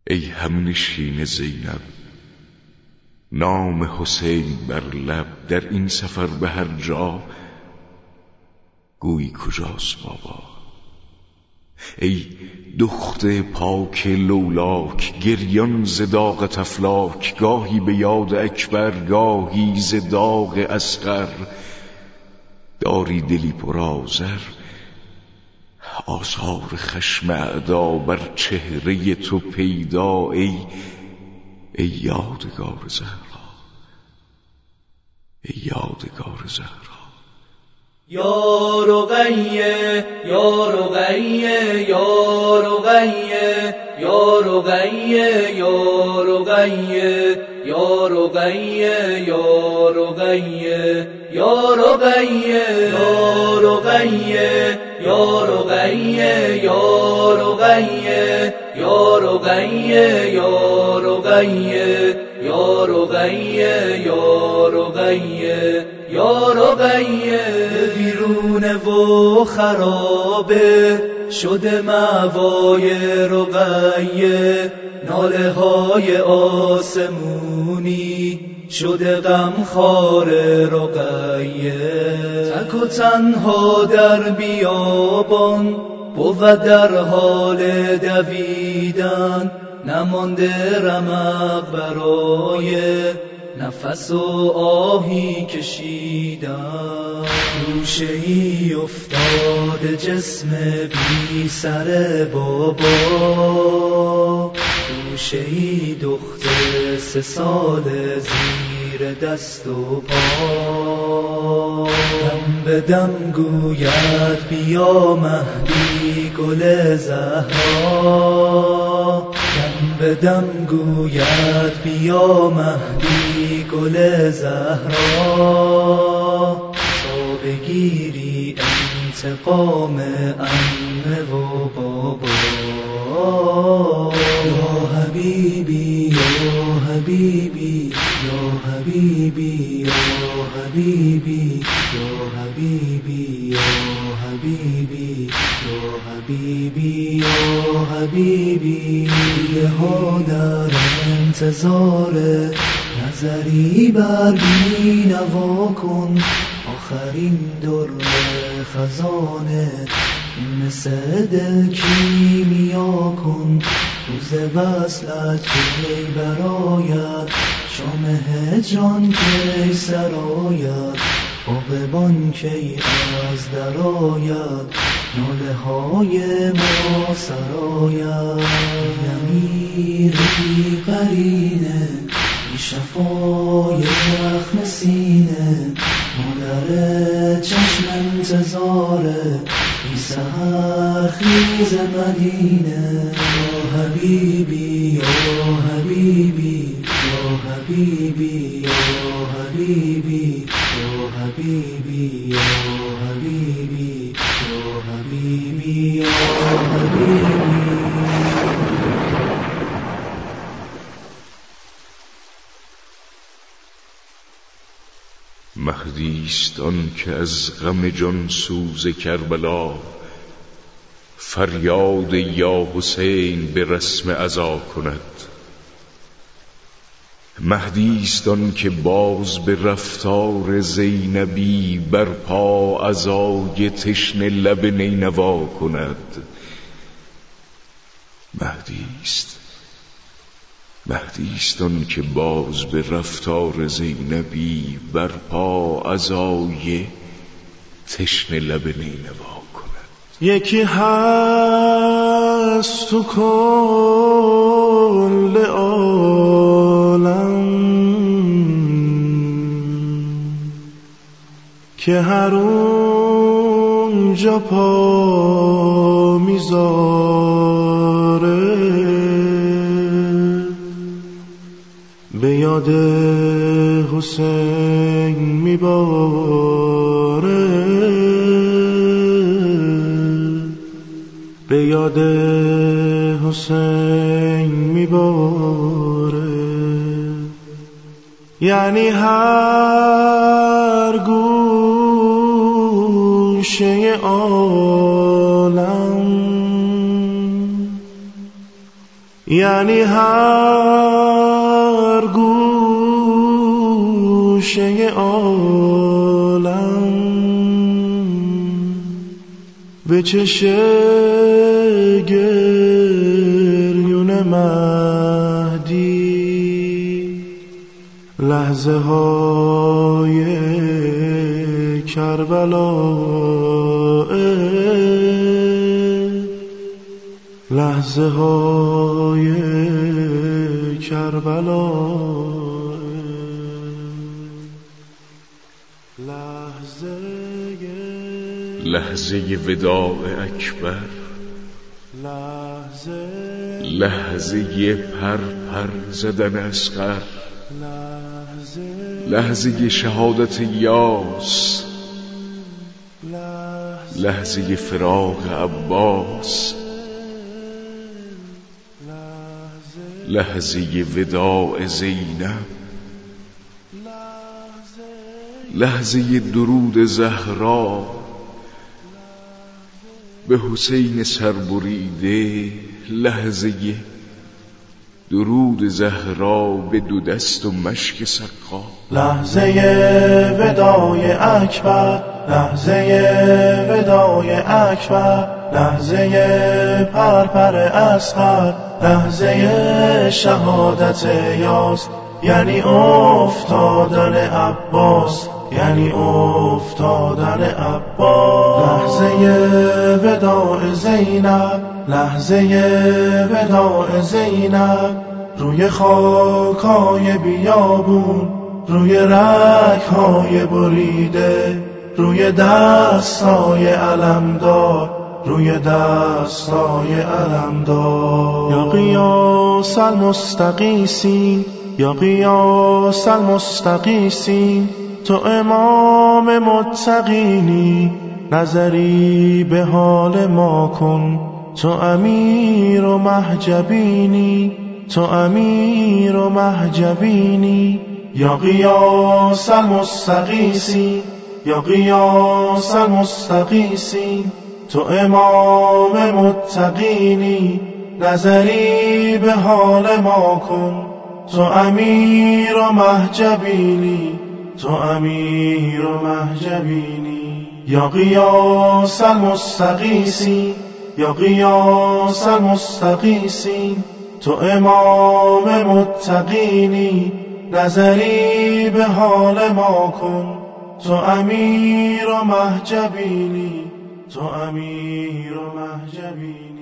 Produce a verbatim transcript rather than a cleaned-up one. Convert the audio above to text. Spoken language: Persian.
ای همنشین زینب، نام حسین بر لب، در این سفر به هر جا گویی کجاست بابا؟ ای دخت پاک لولاک، گریان ز داغ افلاک، گاهی به یاد اکبر، گاهی ز داغ اصغر. داری دلی پر آذر، آثار خشم اعدا بر چهره تو پیدا. ای ای یادگار زهرا، ای یادگار زهرا. یا رقیه یا رقیه یا رقیه یا رقیه یا رقیه یا رقیه یا رقیه یا رقیه یا رقیه یا رقیه یا رقیه یا رقیه یا رقیه یا رقیه یا رقیه یا رقیه. ویرونه و خرابه شده موای رقیه، ناله های آسمونی شده غمخوار رقیه. تک و تنها در بیابان بود در حال دویدن، نمانده رمق برای نفس و آهی کشیدن. گوشه ای افتاده جسم بی سر بابا، گوشه ای دختر سه سال زیر دست و پا. دم به دم گوید بیا مهدی گل زهرا، دم به دم گوید بیا مهدی گل زهرا. تا بگیری انتقام عمه و بابا. یا حبیبی یا حبیبی یا حبیبی یا حبیبی یا حبیبی یا حبیبی یا حبیبی یا حبیبی. ها در انتظار نظری بر بینوا کن، آخرین در خزانه مثل دل کیمیا کن. روز وصلت کی براید، شام هجران کی سراید، عاقبان کی از درآید، ناله های ما سراید. امیر بی قرینه بی شفای زخم سینه، مادر چشم انتظاره بی سحر خیز مدینه. یا حبیبی یا حبیبی یا حبیبی یا حبیبی یا حبیبی یا حبیبی یا حبیبی یا حبیبی. مهدیست آن که از غم جان سوز کربلا، فریاد یا حسین به رسم عزا کند. مهدیست آن که باز به رفتار زینبی برپا عزای تشنه لب نینوا کند. مهدیست مهدیست آن که باز به رفتار زینبی برپا عزای تشنه لب نینوا کند. یکی هست تو کل عالم که هر اونجا پا میذاره به یاد حسین میباره، به یاد حسین میباره. یعنی هر گوشه عالم یعنی هر گوشه عالم به چشم گریون مهدی لحظه های کربلا، لحظه های کربلا، لحظه لحظه وداع اکبر، لحظه لحظه پر پر زدن اصغر، لحظه شهادت یاس، لحظه فراق عباس، لحظه وداع زینب، لحظه درود زهرا به حسین سربریده، لحظه درود زهرا به دو دست و مشک سقا، لحظه وداع اکبر، لحظه وداع اکبر، لحظه پرپر اصغر، لحظه شهادت یاس، یعنی افتادن عباس، یعنی افتادن عباس، لحظه وداع زینب، لحظه وداع زینب، روی خاکای بیابون، روی رگ‌های بریده، روی دستای علمدار، روی دستای علمدار. یا قیاس المستقیسین، یا قیاس المستقیسین، تو امام متقینی، نظری به حال ما کن، تو امیر و مهجبینی، تو امیر و مهجبینی. یا قیاس المستقیسین، یا قیاس المستقیسین، تو امام متقینی، نظری به حال ما کن، تو امیر و مهجبینی، تو امیر و مهجبینی. یا قیاس المستقیسین، یا قیاس المستقیسین، تو امام متقینی، نظری به حال ما کن، تو امیر و مهجبینی، تو امیر و مهجبینی.